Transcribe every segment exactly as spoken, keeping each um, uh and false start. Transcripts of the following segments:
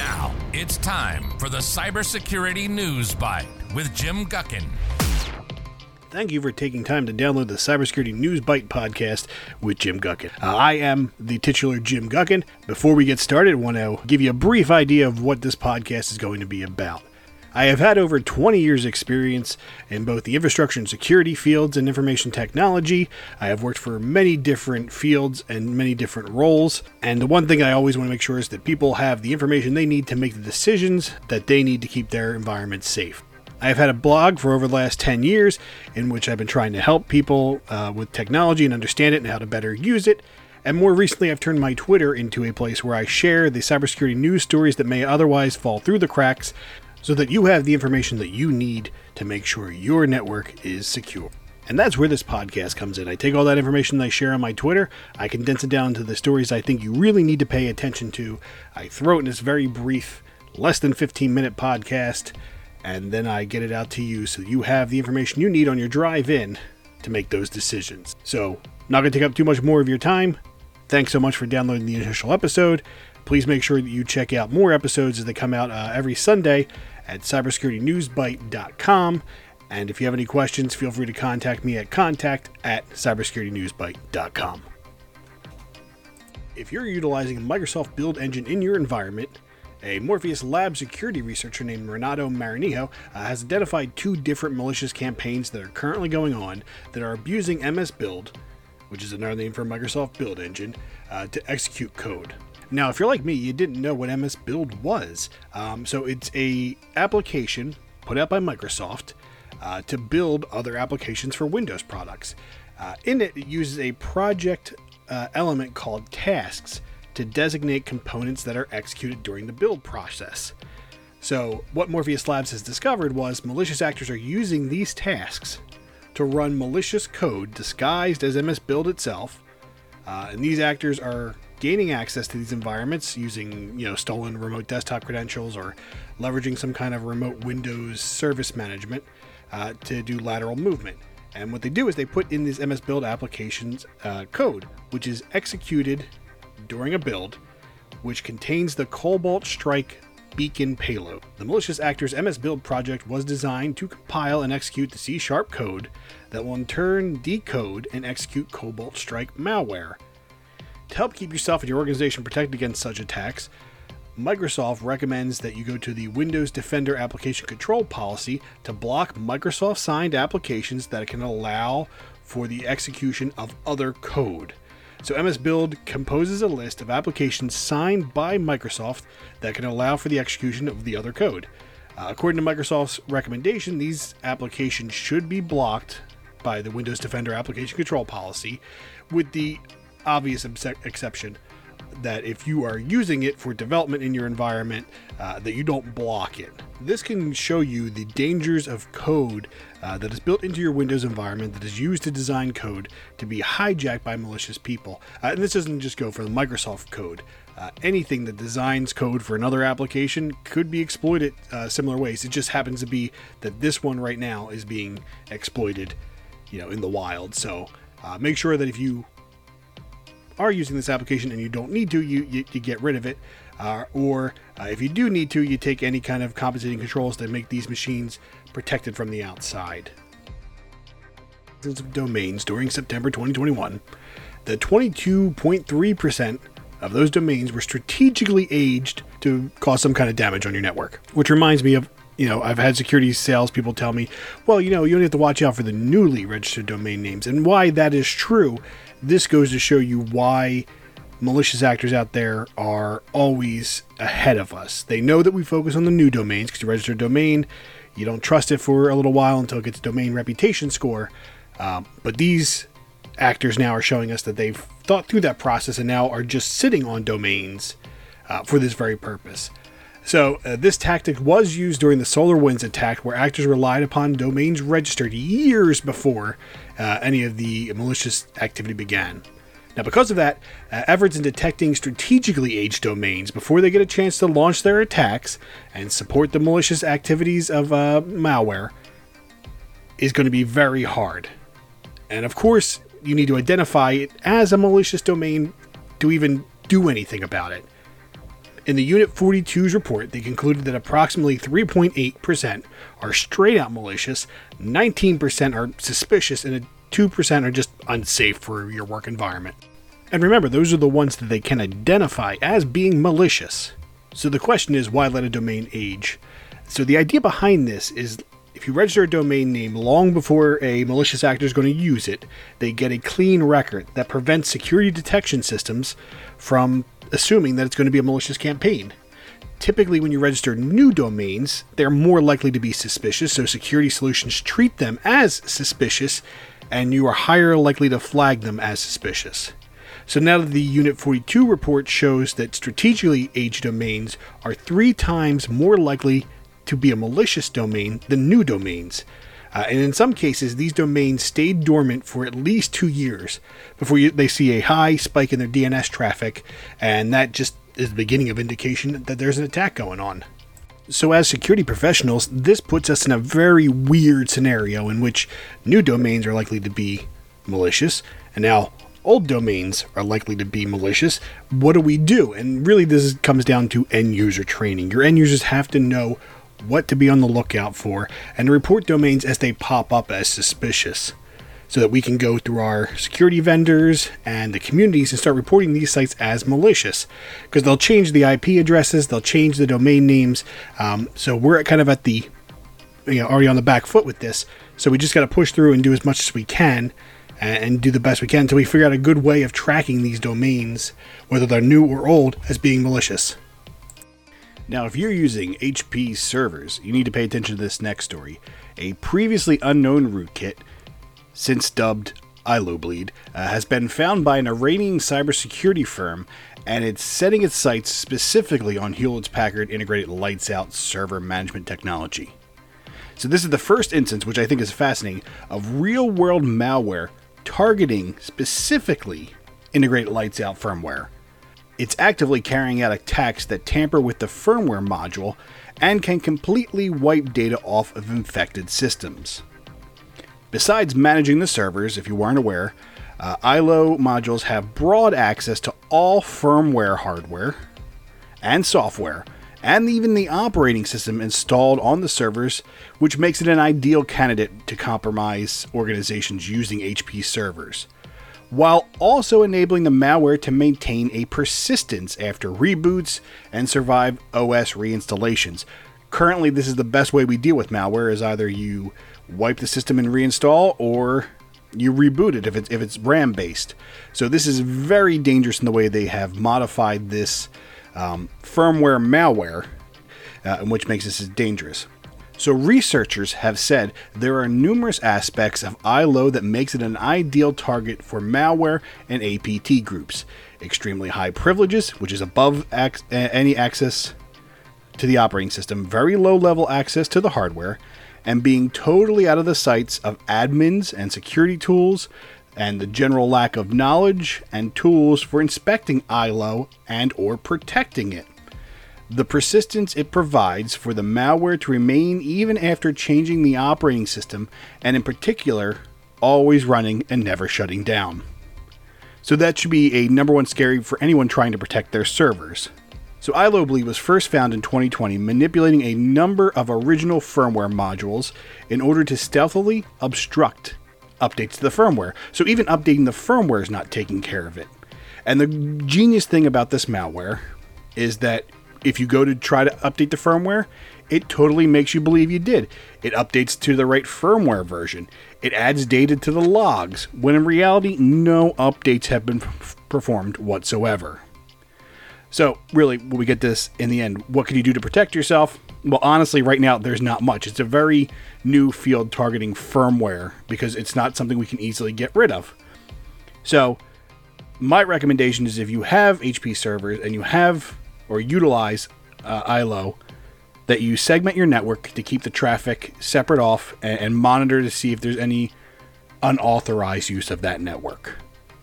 Now, it's time for the Cybersecurity News Bite with Jim Guckin. Thank you for taking time to download the Cybersecurity News Bite podcast with Jim Guckin. Uh, I am the titular Jim Guckin. Before we get started, I want to give you a brief idea of what this podcast is going to be about. I have had over twenty years experience in both the infrastructure and security fields and information technology. I have worked for many different fields and many different roles. And the one thing I always want to make sure is that people have the information they need to make the decisions that they need to keep their environment safe. I have had a blog for over the last ten years in which I've been trying to help people uh, with technology and understand it and how to better use it. And more recently, I've turned my Twitter into a place where I share the cybersecurity news stories that may otherwise fall through the cracks, so that you have the information that you need to make sure your network is secure. And that's where this podcast comes in. I take all that information that I share on my Twitter, I condense it down into the stories I think you really need to pay attention to. I throw it in this very brief, less than fifteen minute podcast, and then I get it out to you so you have the information you need on your drive in to make those decisions. So, not going to take up too much more of your time. Thanks so much for downloading the initial episode. Please make sure that you check out more episodes as they come out uh, every Sunday at cybersecurity news bite dot com. And if you have any questions, feel free to contact me at contact at cybersecurity news bite dot com. If you're utilizing a Microsoft Build Engine in your environment, a Morpheus Lab security researcher named Renato Maranillo uh, has identified two different malicious campaigns that are currently going on that are abusing M S Build, which is another name for Microsoft Build Engine, uh, to execute code. Now, if you're like me, you didn't know what M S Build was. Um, so it's a application put out by Microsoft uh, to build other applications for Windows products. Uh, in it, it uses a project uh, element called tasks to designate components that are executed during the build process. So what Morpheus Labs has discovered was malicious actors are using these tasks to run malicious code disguised as M S Build itself. Uh, and these actors are gaining access to these environments using, you know, stolen remote desktop credentials or leveraging some kind of remote Windows service management uh, to do lateral movement. And what they do is they put in this M S Build application's uh, code, which is executed during a build, which contains the Cobalt Strike beacon payload. The malicious actor's M S Build project was designed to compile and execute the C Sharp code that will in turn decode and execute Cobalt Strike malware. To help keep yourself and your organization protected against such attacks, Microsoft recommends that you go to the Windows Defender Application Control Policy to block Microsoft-signed applications that can allow for the execution of other code. So M S Build composes a list of applications signed by Microsoft that can allow for the execution of the other code. Uh, according to Microsoft's recommendation, these applications should be blocked by the Windows Defender Application Control Policy, with the obvious exception that if you are using it for development in your environment, uh, that you don't block it. This can show you the dangers of code uh, that is built into your Windows environment that is used to design code to be hijacked by malicious people. Uh, and this doesn't just go for the Microsoft code. Uh, anything that designs code for another application could be exploited uh, similar ways. It just happens to be that this one right now is being exploited, you know, in the wild. So uh, make sure that if you are using this application and you don't need to, you, you, you get rid of it. Uh, or uh, if you do need to, you take any kind of compensating controls that make these machines protected from the outside. Of domains during September twenty twenty-one, the twenty-two point three percent of those domains were strategically aged to cause some kind of damage on your network. Which reminds me of, you know, I've had security salespeople tell me, well, you know, you only have to watch out for the newly registered domain names. And why that is true, this goes to show you why malicious actors out there are always ahead of us. They know that we focus on the new domains because you register a domain, you don't trust it for a little while until it gets domain reputation score. Um, but these actors now are showing us that they've thought through that process and now are just sitting on domains uh, for this very purpose. So uh, this tactic was used during the SolarWinds attack, where actors relied upon domains registered years before uh, any of the malicious activity began. Now, because of that, uh, efforts in detecting strategically aged domains before they get a chance to launch their attacks and support the malicious activities of uh, malware is going to be very hard. And of course, you need to identify it as a malicious domain to even do anything about it. In the Unit forty-two's report, they concluded that approximately three point eight percent are straight out malicious, nineteen percent are suspicious, and two percent are just unsafe for your work environment. And remember, those are the ones that they can identify as being malicious. So the question is, why let a domain age? So the idea behind this is, if you register a domain name long before a malicious actor is going to use it, they get a clean record that prevents security detection systems from assuming that it's going to be a malicious campaign. Typically, when you register new domains, they're more likely to be suspicious, so security solutions treat them as suspicious, and you are higher likely to flag them as suspicious. So now that the Unit forty-two report shows that strategically aged domains are three times more likely to be a malicious domain than new domains. Uh, and in some cases, these domains stayed dormant for at least two years before you, they see a high spike in their D N S traffic, and that just is the beginning of indication that there's an attack going on. So as security professionals, this puts us in a very weird scenario in which new domains are likely to be malicious, and now old domains are likely to be malicious. What do we do? And really this comes down to end user training. Your end users have to know what to be on the lookout for and to report domains as they pop up as suspicious, so that we can go through our security vendors and the communities and start reporting these sites as malicious, because they'll change the I P addresses, they'll change the domain names. Um, so we're kind of at the, you know, already on the back foot with this. So we just got to push through and do as much as we can and do the best we can until we figure out a good way of tracking these domains, whether they're new or old, as being malicious. Now, if you're using H P servers, you need to pay attention to this next story. A previously unknown rootkit, since dubbed IloBleed, uh, has been found by an Iranian cybersecurity firm, and it's setting its sights specifically on Hewlett-Packard integrated lights-out server management technology. So this is the first instance, which I think is fascinating, of real-world malware targeting specifically integrated lights-out firmware. It's actively carrying out attacks that tamper with the firmware module and can completely wipe data off of infected systems. Besides managing the servers, if you weren't aware, uh, I L O modules have broad access to all firmware hardware and software, and even the operating system installed on the servers, which makes it an ideal candidate to compromise organizations using H P servers, while also enabling the malware to maintain a persistence after reboots and survive O S reinstallations. Currently, this is the best way we deal with malware, is either you wipe the system and reinstall, or you reboot it if it's, if it's RAM based. So this is very dangerous in the way they have modified this um, firmware malware, uh, which makes this dangerous. So researchers have said there are numerous aspects of I L O that makes it an ideal target for malware and A P T groups. Extremely high privileges, which is above ac- any access to the operating system, very low level access to the hardware, and being totally out of the sights of admins and security tools, and the general lack of knowledge and tools for inspecting I L O and or protecting it. The persistence it provides for the malware to remain even after changing the operating system, and in particular, always running and never shutting down. So that should be a number one scary for anyone trying to protect their servers. So IloBleed was first found in twenty twenty, manipulating a number of original firmware modules in order to stealthily obstruct updates to the firmware. So even updating the firmware is not taking care of it. And the genius thing about this malware is that if you go to try to update the firmware, it totally makes you believe you did. It updates to the right firmware version. It adds data to the logs, when in reality, no updates have been f- performed whatsoever. So really, when we get this in the end, what can you do to protect yourself? Well, honestly, right now, there's not much. It's a very new field targeting firmware because it's not something we can easily get rid of. So my recommendation is if you have H P servers and you have or utilize uh, I L O, that you segment your network to keep the traffic separate off and, and monitor to see if there's any unauthorized use of that network.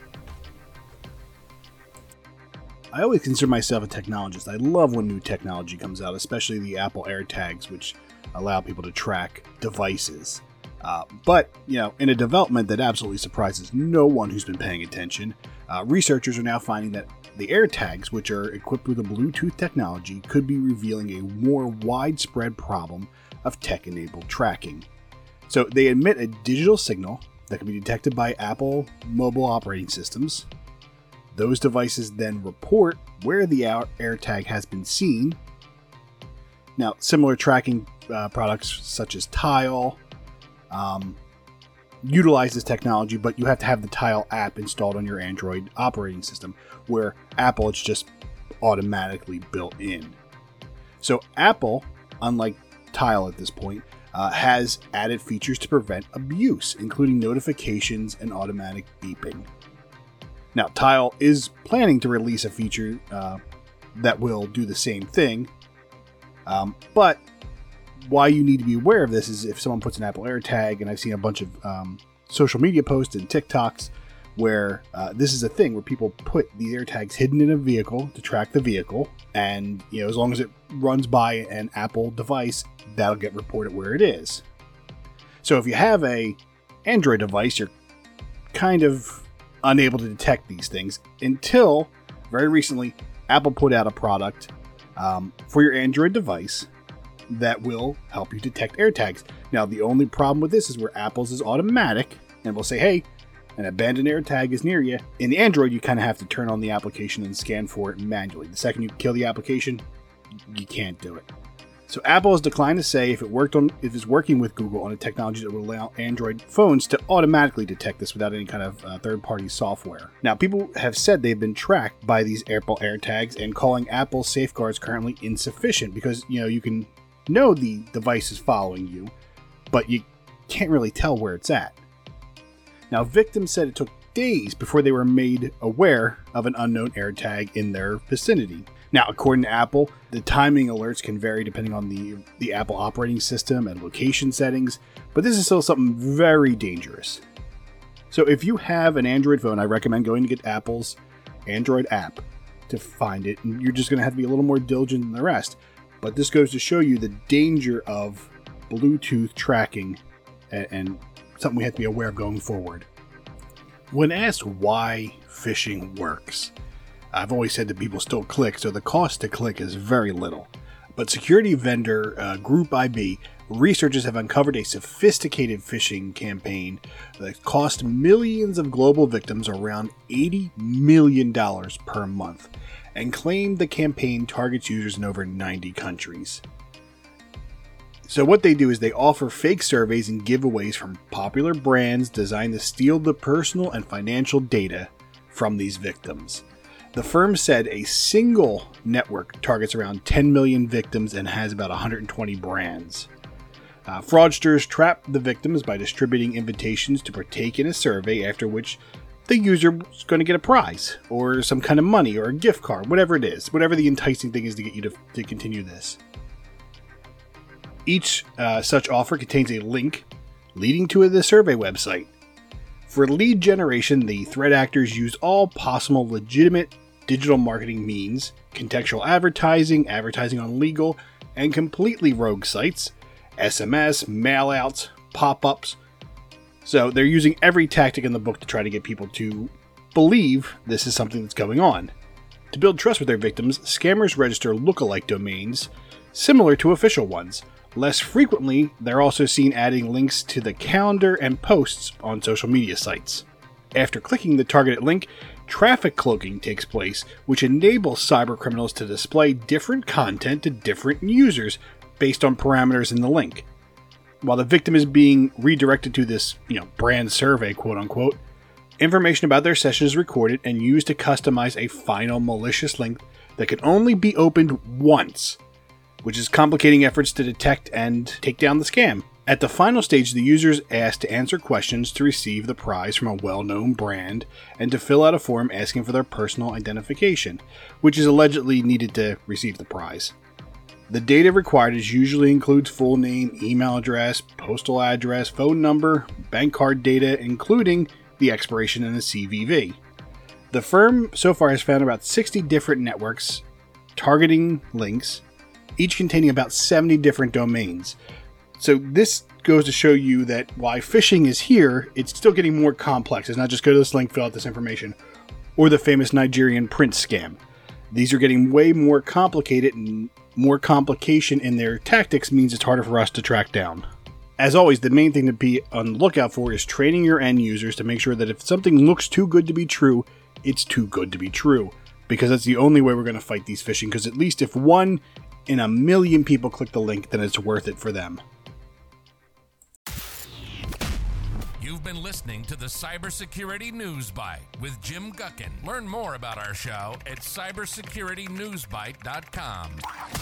I always consider myself a technologist. I love when new technology comes out, especially the Apple AirTags, which allow people to track devices. Uh, but, you know, in a development that absolutely surprises no one who's been paying attention, Uh, researchers are now finding that the AirTags, which are equipped with a Bluetooth technology, could be revealing a more widespread problem of tech-enabled tracking. So they emit a digital signal that can be detected by Apple mobile operating systems. Those devices then report where the AirTag has been seen. Now, similar tracking uh, products such as Tile um, utilize this technology, but you have to have the Tile app installed on your Android operating system, where Apple, it's just automatically built in. So Apple, unlike Tile at this point, uh, has added features to prevent abuse, including notifications and automatic beeping. Now, Tile is planning to release a feature uh, that will do the same thing, um, but why you need to be aware of this is if someone puts an Apple AirTag, and I've seen a bunch of um, social media posts and TikToks where uh, this is a thing where people put these AirTags hidden in a vehicle to track the vehicle, and you know, as long as it runs by an Apple device, that'll get reported where it is. So if you have a Android device, you're kind of unable to detect these things until very recently Apple put out a product um, for your Android device that will help you detect AirTags. Now, the only problem with this is where Apple's is automatic and will say, hey, an abandoned AirTag is near you. In the Android, you kind of have to turn on the application and scan for it manually. The second you kill the application, you can't do it. So Apple has declined to say if it worked on, if it's working with Google on a technology that would allow Android phones to automatically detect this without any kind of uh, third-party software. Now, people have said they've been tracked by these Apple AirTags and calling Apple's safeguards currently insufficient because, you know, you can know the device is following you, but you can't really tell where it's at. Now, victims said it took days before they were made aware of an unknown AirTag in their vicinity. Now, according to Apple, the timing alerts can vary depending on the, the Apple operating system and location settings, but this is still something very dangerous. So if you have an Android phone, I recommend going to get Apple's Android app to find it, and you're just going to have to be a little more diligent than the rest. But this goes to show you the danger of Bluetooth tracking and, and something we have to be aware of going forward. When asked why phishing works, I've always said that people still click, so the cost to click is very little. But security vendor uh, Group I B researchers have uncovered a sophisticated phishing campaign that cost millions of global victims around eighty million dollars per month, and claimed the campaign targets users in over ninety countries. So what they do is they offer fake surveys and giveaways from popular brands designed to steal the personal and financial data from these victims. The firm said a single network targets around ten million victims and has about one hundred twenty brands. Uh, fraudsters trap the victims by distributing invitations to partake in a survey, after which the user is going to get a prize or some kind of money or a gift card, whatever it is, whatever the enticing thing is to get you to, to continue this. Each uh, such offer contains a link leading to the survey website. For lead generation, the threat actors use all possible legitimate digital marketing means, contextual advertising, advertising on legal and completely rogue sites, S M S, mailouts, pop-ups. So they're using every tactic in the book to try to get people to believe this is something that's going on. To build trust with their victims, scammers register lookalike domains similar to official ones. Less frequently, they're also seen adding links to the calendar and posts on social media sites. After clicking the targeted link, traffic cloaking takes place, which enables cybercriminals to display different content to different users based on parameters in the link. While the victim is being redirected to this, you know, brand survey, quote unquote, information about their session is recorded and used to customize a final malicious link that can only be opened once, which is complicating efforts to detect and take down the scam. At the final stage, the user is asked to answer questions to receive the prize from a well-known brand and to fill out a form asking for their personal identification, which is allegedly needed to receive the prize. The data required is usually includes full name, email address, postal address, phone number, bank card data, including the expiration and the C V V. The firm so far has found about sixty different networks targeting links, each containing about seventy different domains. So this goes to show you that while phishing is here, it's still getting more complex. It's not just go to this link, fill out this information. or the famous Nigerian prince scam. These are getting way more complicated, and more complication in their tactics means it's harder for us to track down. As always, the main thing to be on the lookout for is training your end users to make sure that if something looks too good to be true, it's too good to be true. Because that's the only way we're going to fight these phishing, because at least if one in a million people click the link, then it's worth it for them. You've been listening to the Cybersecurity News Bite with Jim Guckin. Learn more about our show at cybersecurity news bite dot com.